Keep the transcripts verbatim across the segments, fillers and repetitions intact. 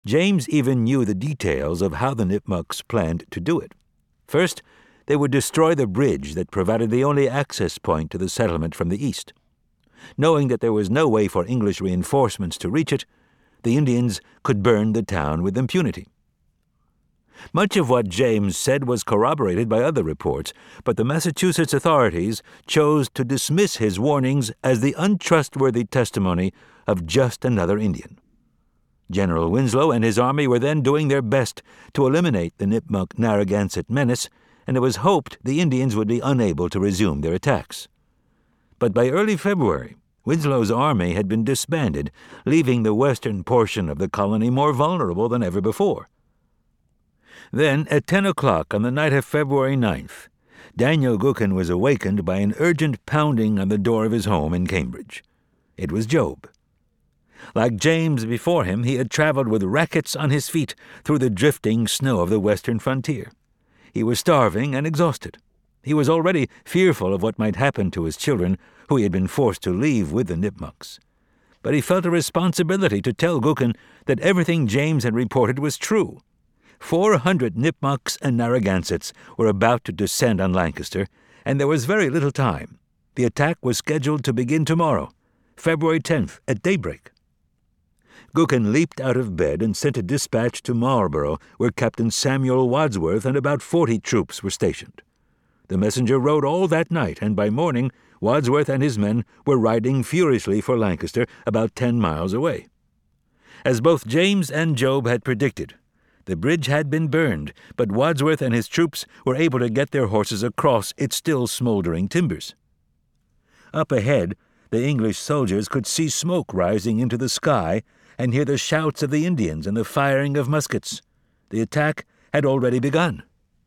James even knew the details of how the Nipmucs planned to do it. First, they would destroy the bridge that provided the only access point to the settlement from the east. Knowing that there was no way for English reinforcements to reach it, the Indians could burn the town with impunity. Much of what James said was corroborated by other reports, but the Massachusetts authorities chose to dismiss his warnings as the untrustworthy testimony of just another Indian. General Winslow and his army were then doing their best to eliminate the Nipmuc-Narragansett menace, and it was hoped the Indians would be unable to resume their attacks. But by early February, Winslow's army had been disbanded, leaving the western portion of the colony more vulnerable than ever before. Then, at ten o'clock on the night of February ninth, Daniel Gookin was awakened by an urgent pounding on the door of his home in Cambridge. It was Job. Like James before him, he had traveled with rackets on his feet through the drifting snow of the western frontier. He was starving and exhausted. He was already fearful of what might happen to his children, who he had been forced to leave with the Nipmucs. But he felt a responsibility to tell Gookin that everything James had reported was true. Four hundred Nipmucs and Narragansetts were about to descend on Lancaster, and there was very little time. The attack was scheduled to begin tomorrow, February tenth, at daybreak. Gookin leaped out of bed and sent a dispatch to Marlborough, where Captain Samuel Wadsworth and about forty troops were stationed. The messenger rode all that night, and by morning Wadsworth and his men were riding furiously for Lancaster, about ten miles away. As both James and Job had predicted, the bridge had been burned, but Wadsworth and his troops were able to get their horses across its still smoldering timbers. Up ahead, the English soldiers could see smoke rising into the sky and hear the shouts of the Indians and the firing of muskets. The attack had already begun.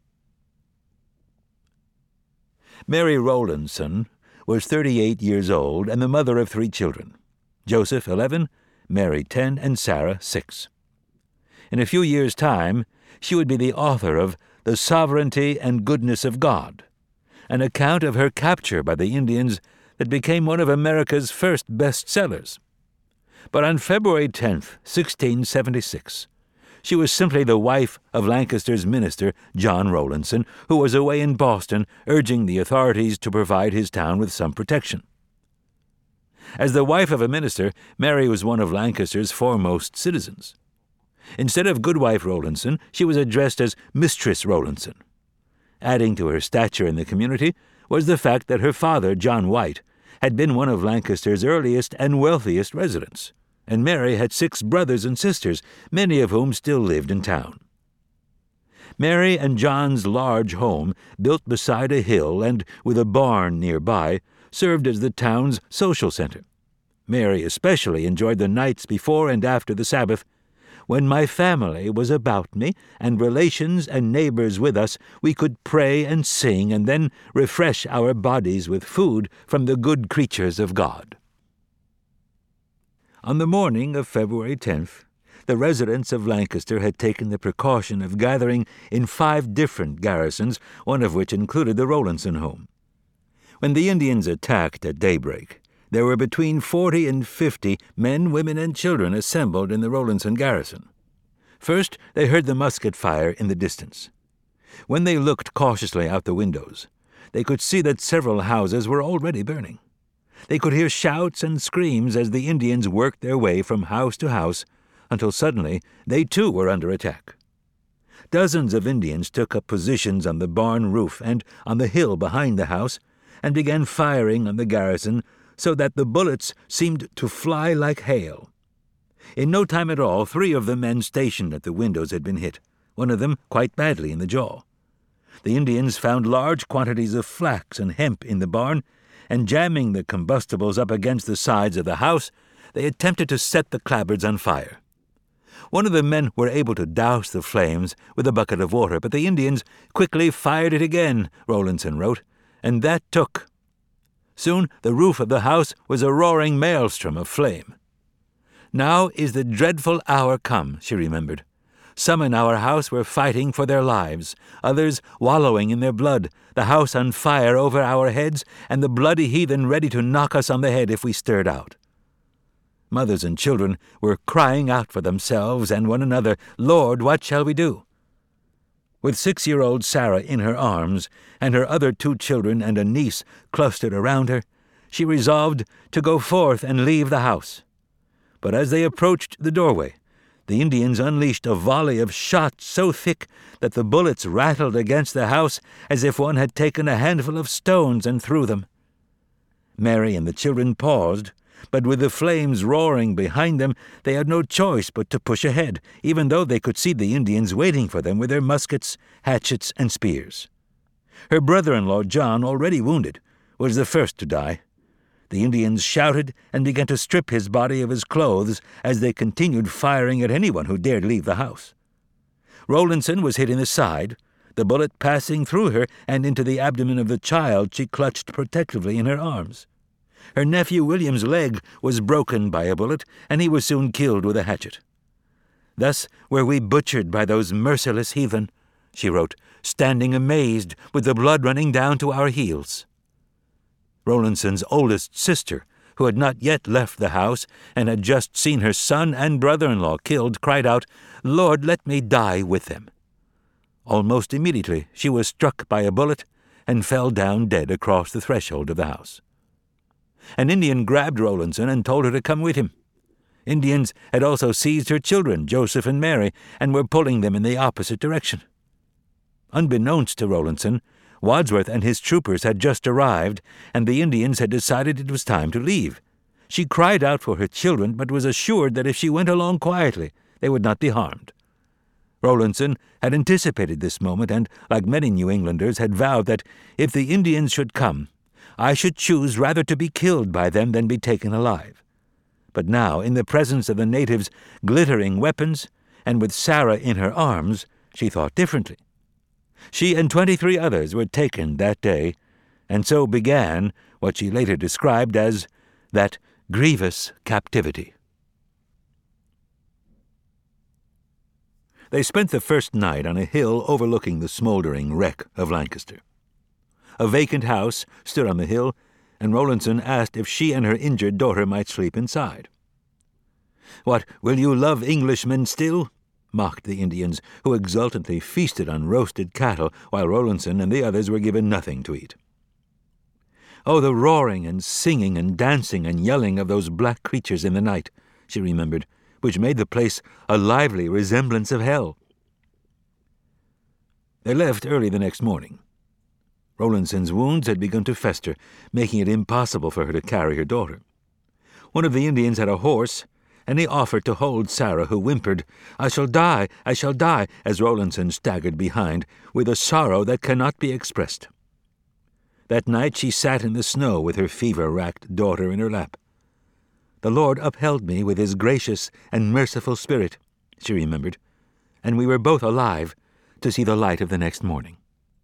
Mary Rowlandson was thirty-eight years old and the mother of three children: Joseph, eleven, Mary, ten, and Sarah, six. In a few years' time, she would be the author of The Sovereignty and Goodness of God, an account of her capture by the Indians that became one of America's first bestsellers. But on February tenth, sixteen seventy-six, she was simply the wife of Lancaster's minister, John Rowlandson, who was away in Boston urging the authorities to provide his town with some protection. As the wife of a minister, Mary was one of Lancaster's foremost citizens. Instead of Goodwife Rowlandson, she was addressed as Mistress Rowlandson. Adding to her stature in the community was the fact that her father, John White, had been one of Lancaster's earliest and wealthiest residents, and Mary had six brothers and sisters, many of whom still lived in town. Mary and John's large home, built beside a hill and with a barn nearby, served as the town's social center. Mary especially enjoyed the nights before and after the Sabbath. When my family was about me, and relations and neighbors with us, we could pray and sing and then refresh our bodies with food from the good creatures of God. On the morning of February tenth, the residents of Lancaster had taken the precaution of gathering in five different garrisons, one of which included the Rowlandson home. When the Indians attacked at daybreak, there were between forty and fifty men, women, and children assembled in the Rowlandson garrison. First, they heard the musket fire in the distance. When they looked cautiously out the windows, they could see that several houses were already burning. They could hear shouts and screams as the Indians worked their way from house to house, until suddenly they too were under attack. Dozens of Indians took up positions on the barn roof and on the hill behind the house, and began firing on the garrison so that the bullets seemed to fly like hail. In no time at all, three of the men stationed at the windows had been hit, one of them quite badly in the jaw. The Indians found large quantities of flax and hemp in the barn, and jamming the combustibles up against the sides of the house, they attempted to set the clapboards on fire. One of the men were able to douse the flames with a bucket of water, but the Indians quickly fired it again, Rowlandson wrote, and that took. Soon the roof of the house was a roaring maelstrom of flame. Now is the dreadful hour come, she remembered. Some in our house were fighting for their lives, others wallowing in their blood, the house on fire over our heads, and the bloody heathen ready to knock us on the head if we stirred out. Mothers and children were crying out for themselves and one another, "Lord, what shall we do?" With six-year-old Sarah in her arms and her other two children and a niece clustered around her, she resolved to go forth and leave the house. But as they approached the doorway, the Indians unleashed a volley of shots so thick that the bullets rattled against the house as if one had taken a handful of stones and threw them. Mary and the children paused, but with the flames roaring behind them, they had no choice but to push ahead, even though they could see the Indians waiting for them with their muskets, hatchets, and spears. Her brother-in-law, John, already wounded, was the first to die. The Indians shouted and began to strip his body of his clothes as they continued firing at anyone who dared leave the house. Rowlandson was hit in the side, the bullet passing through her and into the abdomen of the child she clutched protectively in her arms. Her nephew William's leg was broken by a bullet, and he was soon killed with a hatchet. "Thus were we butchered by those merciless heathen," she wrote, "standing amazed with the blood running down to our heels." Rowlandson's oldest sister, who had not yet left the house and had just seen her son and brother-in-law killed, cried out, "Lord, let me die with them." Almost immediately she was struck by a bullet and fell down dead across the threshold of the house. An Indian grabbed Rowlandson and told her to come with him. Indians had also seized her children, Joseph and Mary, and were pulling them in the opposite direction. Unbeknownst to Rowlandson, Wadsworth and his troopers had just arrived, and the Indians had decided it was time to leave. She cried out for her children, but was assured that if she went along quietly, they would not be harmed. Rowlandson had anticipated this moment and, like many New Englanders, had vowed that if the Indians should come, I should choose rather to be killed by them than be taken alive. But now, in the presence of the natives' glittering weapons, and with Sarah in her arms, she thought differently. She and twenty-three others were taken that day, and so began what she later described as that grievous captivity. They spent the first night on a hill overlooking the smoldering wreck of Lancaster. A vacant house stood on the hill, and Rowlandson asked if she and her injured daughter might sleep inside. "What, will you love Englishmen still?" mocked the Indians, who exultantly feasted on roasted cattle, while Rowlandson and the others were given nothing to eat. Oh, the roaring and singing and dancing and yelling of those black creatures in the night, she remembered, which made the place a lively resemblance of hell. They left early the next morning. Rowlandson's wounds had begun to fester, making it impossible for her to carry her daughter. One of the Indians had a horse, and he offered to hold Sarah, who whimpered, "I shall die, I shall die," as Rowlandson staggered behind, with a sorrow that cannot be expressed. That night she sat in the snow with her fever-racked daughter in her lap. "The Lord upheld me with his gracious and merciful spirit," she remembered, "and we were both alive to see the light of the next morning."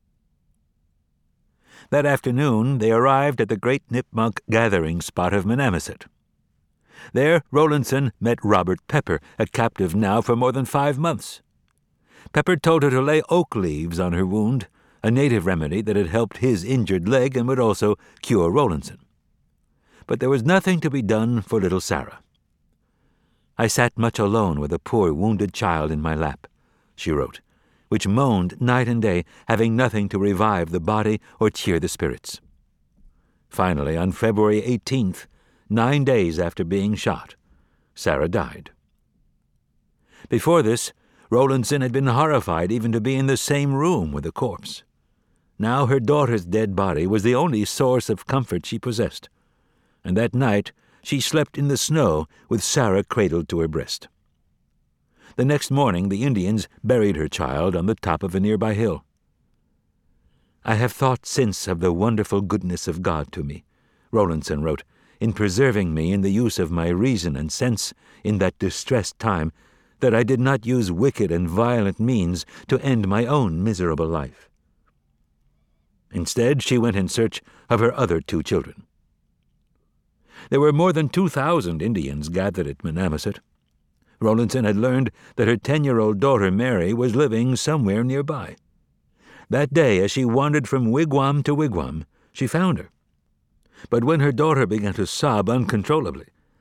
That afternoon they arrived at the great Nipmuc gathering spot of Manamasset. There Rowlandson met Robert Pepper, a captive now for more than five months. Pepper told her to lay oak leaves on her wound, a native remedy that had helped his injured leg and would also cure Rowlandson. But there was nothing to be done for little Sarah. "I sat much alone with a poor wounded child in my lap," she wrote, which moaned night and day, having nothing to revive the body or cheer the spirits. Finally, on February eighteenth, nine days after being shot, Sarah died. Before this, Rowlandson had been horrified even to be in the same room with the corpse. Now her daughter's dead body was the only source of comfort she possessed, and that night she slept in the snow with Sarah cradled to her breast. The next morning the Indians buried her child on the top of a nearby hill. "I have thought since of the wonderful goodness of God to me," Rowlandson wrote, "in preserving me in the use of my reason and sense in that distressed time, that I did not use wicked and violent means to end my own miserable life." Instead, she went in search of her other two children. There were more than two thousand Indians gathered at Manamasset. Rowlandson had learned that her ten-year-old daughter Mary was living somewhere nearby. That day, as she wandered from wigwam to wigwam, she found her. But when her daughter began to sob uncontrollably,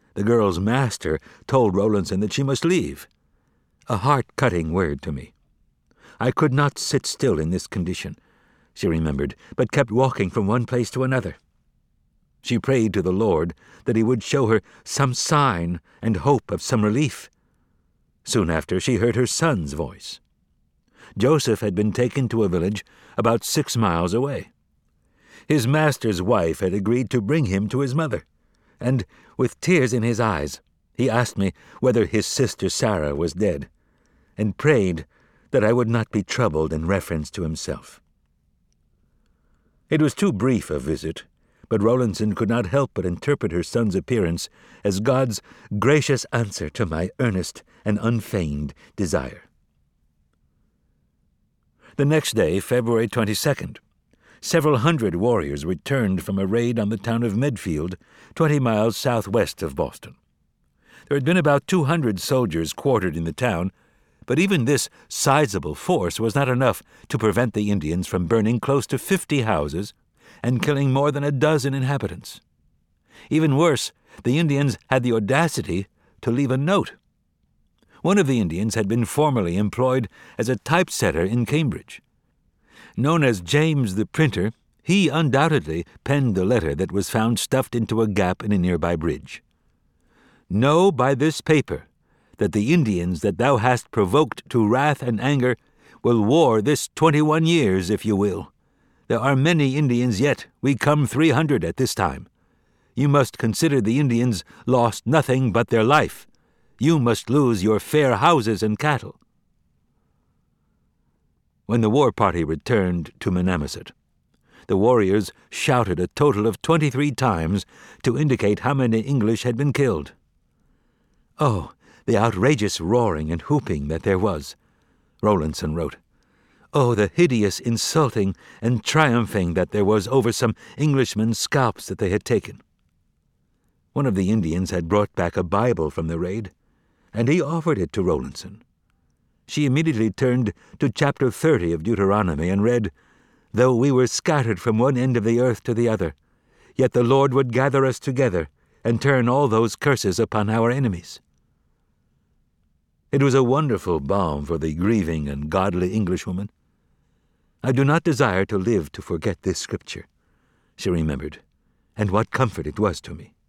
The girl's master told Rowlandson that she must leave. A heart-cutting word to me. I could not sit still in this condition, she remembered, but kept walking from one place to another. She prayed to the Lord that he would show her some sign and hope of some relief. Soon after, she heard her son's voice. Joseph had been taken to a village about six miles away. His master's wife had agreed to bring him to his mother, and, with tears in his eyes, he asked me whether his sister Sarah was dead, and prayed that I would not be troubled in reference to himself. It was too brief a visit, but Rowlandson could not help but interpret her son's appearance as God's gracious answer to my earnest and unfeigned desire. The next day, February twenty-second, several hundred warriors returned from a raid on the town of Medfield, twenty miles southwest of Boston. There had been about two hundred soldiers quartered in the town, but even this sizable force was not enough to prevent the Indians from burning close to fifty houses and killing more than a dozen inhabitants. Even worse, the Indians had the audacity to leave a note. One of the Indians had been formerly employed as a typesetter in Cambridge. Known as James the Printer, he undoubtedly penned the letter that was found stuffed into a gap in a nearby bridge. Know by this paper that the Indians that thou hast provoked to wrath and anger will war this twenty-one years, if you will. There are many Indians yet. We come three hundred at this time. You must consider the Indians lost nothing but their life. You must lose your fair houses and cattle. When the war party returned to Manamesset, the warriors shouted a total of twenty-three times to indicate how many English had been killed. Oh, the outrageous roaring and whooping that there was, Rowlandson wrote. Oh, the hideous insulting and triumphing that there was over some Englishmen' scalps that they had taken. One of the Indians had brought back a Bible from the raid, and he offered it to Rowlandson. She immediately turned to chapter thirty of Deuteronomy and read, Though we were scattered from one end of the earth to the other, yet the Lord would gather us together and turn all those curses upon our enemies. It was a wonderful balm for the grieving and godly Englishwoman. I do not desire to live to forget this scripture, she remembered, and what comfort it was to me.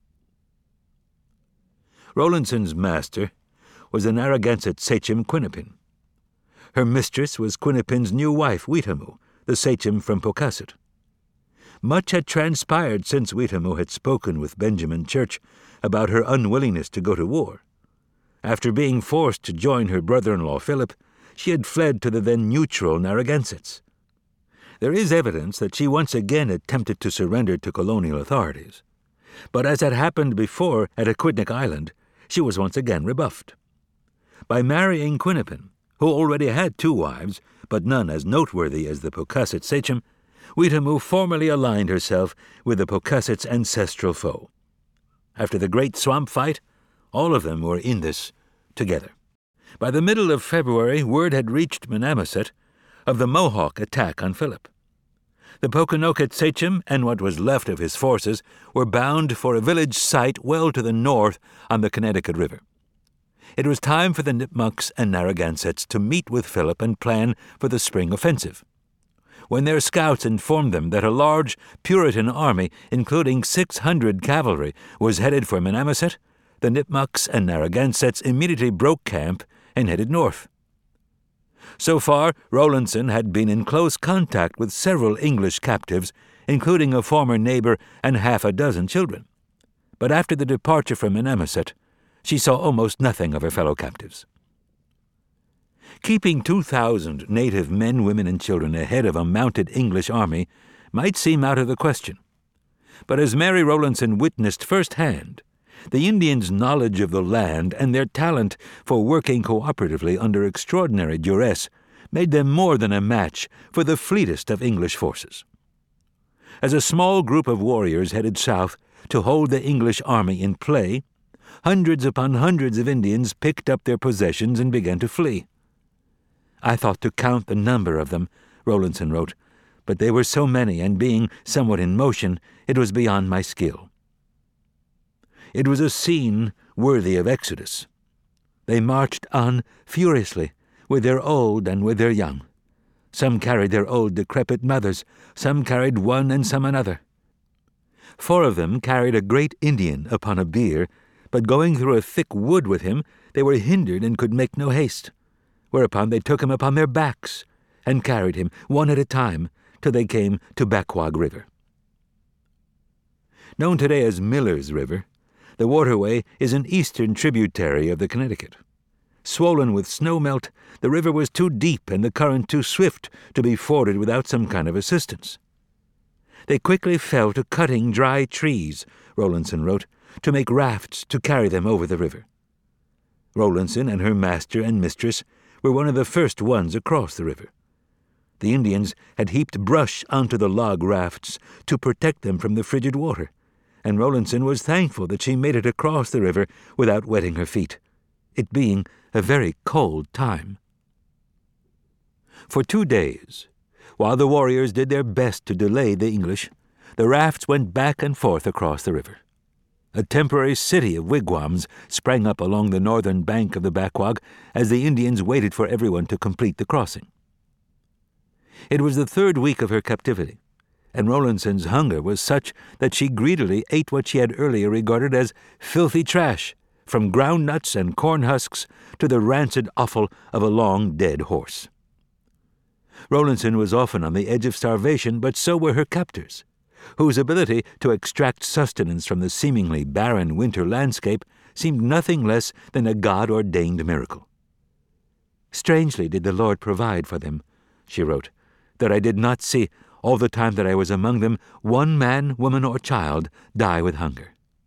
Rowlandson's master was the Narragansett sachem Quinnapin. Her mistress was Quinnapin's new wife, Weetamoo, the sachem from Pocasset. Much had transpired since Weetamoo had spoken with Benjamin Church about her unwillingness to go to war. After being forced to join her brother-in-law Philip, she had fled to the then neutral Narragansetts. There is evidence that she once again attempted to surrender to colonial authorities, but as had happened before at Aquidneck Island, she was once again rebuffed. By marrying Quinnapin, who already had two wives, but none as noteworthy as the Pocasset sachem, Weetamoo formally aligned herself with the Pocasset's ancestral foe. After the great swamp fight, all of them were in this together. By the middle of February, word had reached Manamesset of the Mohawk attack on Philip. The Pokanoket sachem and what was left of his forces were bound for a village site well to the north on the Connecticut River. It was time for the Nipmucks and Narragansetts to meet with Philip and plan for the spring offensive. When their scouts informed them that a large Puritan army, including six hundred cavalry, was headed for Manamesset, the Nipmucks and Narragansetts immediately broke camp and headed north. So far, Rowlandson had been in close contact with several English captives, including a former neighbor and half a dozen children. But after the departure from Manamesset, she saw almost nothing of her fellow captives. Keeping two thousand native men, women, and children ahead of a mounted English army might seem out of the question. But as Mary Rowlandson witnessed firsthand, the Indians' knowledge of the land and their talent for working cooperatively under extraordinary duress made them more than a match for the fleetest of English forces. As a small group of warriors headed south to hold the English army in play, hundreds upon hundreds of Indians picked up their possessions and began to flee. I thought to count the number of them, Rowlandson wrote, but they were so many, and being somewhat in motion, it was beyond my skill. It was a scene worthy of Exodus. They marched on furiously, with their old and with their young. Some carried their old decrepit mothers, some carried one and some another. Four of them carried a great Indian upon a bier, but going through a thick wood with him, they were hindered and could make no haste, whereupon they took him upon their backs, and carried him, one at a time, till they came to Backwog River. Known today as Miller's River, the waterway is an eastern tributary of the Connecticut. Swollen with snowmelt, the river was too deep and the current too swift to be forded without some kind of assistance. They quickly fell to cutting dry trees, Rowlandson wrote, to make rafts to carry them over the river. Rowlandson and her master and mistress were one of the first ones across the river. The Indians had heaped brush onto the log rafts to protect them from the frigid water, and Rowlandson was thankful that she made it across the river without wetting her feet, it being a very cold time. For two days, while the warriors did their best to delay the English, the rafts went back and forth across the river. A temporary city of wigwams sprang up along the northern bank of the Backwog as the Indians waited for everyone to complete the crossing. It was the third week of her captivity, and Rowlandson's hunger was such that she greedily ate what she had earlier regarded as filthy trash, from ground nuts and corn husks to the rancid offal of a long dead horse. Rowlandson was often on the edge of starvation, but so were her captors, whose ability to extract sustenance from the seemingly barren winter landscape seemed nothing less than a God-ordained miracle. "Strangely did the Lord provide for them," she wrote, "that I did not see, all the time that I was among them, one man, woman, or child die with hunger."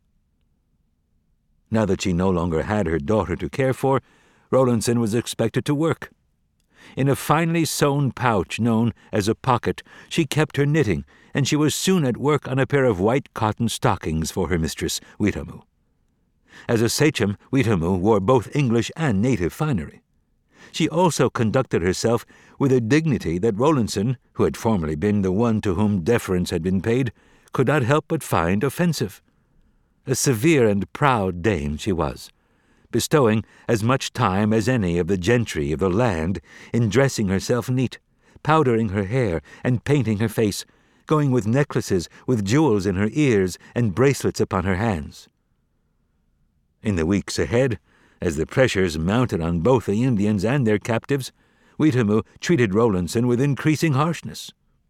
Now that she no longer had her daughter to care for, Rowlandson was expected to work. In a finely sewn pouch known as a pocket, she kept her knitting, and she was soon at work on a pair of white cotton stockings for her mistress, Weetamoo. As a sachem, Weetamoo wore both English and native finery. She also conducted herself with a dignity that Rowlandson, who had formerly been the one to whom deference had been paid, could not help but find offensive. A severe and proud dame she was, bestowing as much time as any of the gentry of the land in dressing herself neat, powdering her hair and painting her face, going with necklaces with jewels in her ears and bracelets upon her hands. In the weeks ahead, as the pressures mounted on both the Indians and their captives, Weetamoo treated Rowlandson with increasing harshness.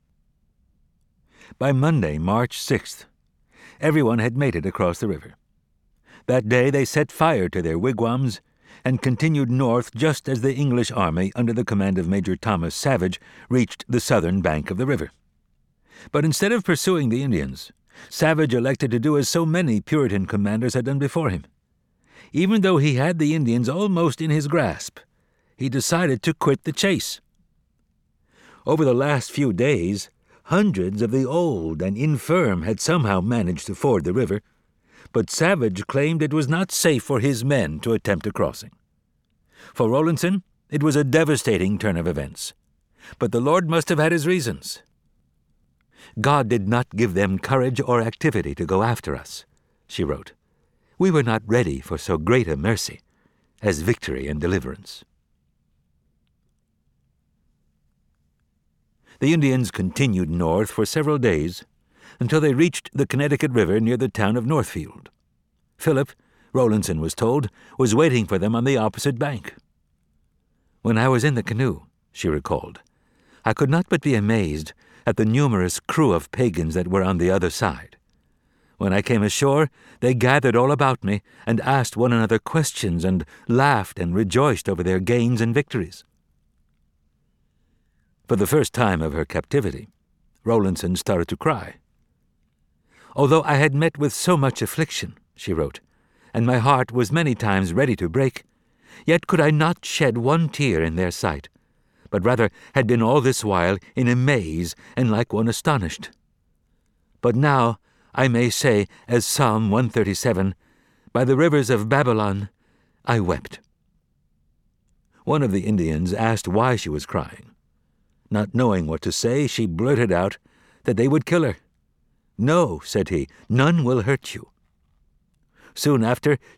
By Monday, March sixth, everyone had made it across the river. That day they set fire to their wigwams and continued north just as the English army, under the command of Major Thomas Savage, reached the southern bank of the river. But instead of pursuing the Indians, Savage elected to do as so many Puritan commanders had done before him. Even though he had the Indians almost in his grasp, he decided to quit the chase. Over the last few days, hundreds of the old and infirm had somehow managed to ford the river, but Savage claimed it was not safe for his men to attempt a crossing. For Rowlandson, it was a devastating turn of events, but the Lord must have had his reasons. "God did not give them courage or activity to go after us," she wrote. "We were not ready for so great a mercy as victory and deliverance." The Indians continued north for several days until they reached the Connecticut River near the town of Northfield. Philip, Rowlandson was told, was waiting for them on the opposite bank. "When I was in the canoe," she recalled, "I could not but be amazed at the numerous crew of pagans that were on the other side. When I came ashore, they gathered all about me and asked one another questions and laughed and rejoiced over their gains and victories." For the first time of her captivity, Rowlandson started to cry. "Although I had met with so much affliction," she wrote, "and my heart was many times ready to break, yet could I not shed one tear in their sight, but rather had been all this while in amaze and like one astonished. But now I may say, as Psalm one thirty-seven, 'By the rivers of Babylon I wept.'" One of the Indians asked why she was crying. Not knowing what to say, she blurted out that they would kill her. "No," said he, "none will hurt you." Soon after,